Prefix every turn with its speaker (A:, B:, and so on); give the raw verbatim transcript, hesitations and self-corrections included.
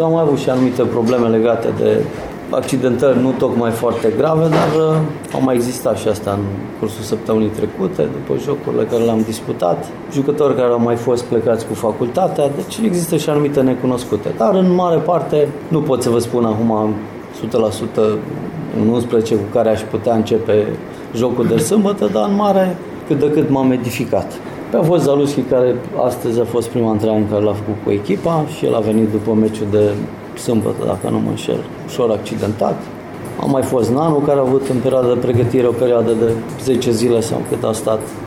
A: că am mai avut și anumite probleme legate de accidentări nu tocmai foarte grave, dar uh, au mai existat și asta în cursul săptămânii trecute, după jocurile care le-am disputat, jucători care au mai fost plecați cu facultatea, deci există și anumite necunoscute. Dar în mare parte nu pot să vă spun acum o sută la sută un unsprezece cu care aș putea începe jocul de sâmbătă, dar în mare cât de cât m-am edificat. A fost Zaluski, care astăzi a fost prima antrenare în care l-a făcut cu echipa și el a venit după meciul de sâmbătă, dacă nu mă înșel, ușor accidentat. A mai fost Nanu, care a avut în perioada de pregătire o perioadă de zece zile sau cât a stat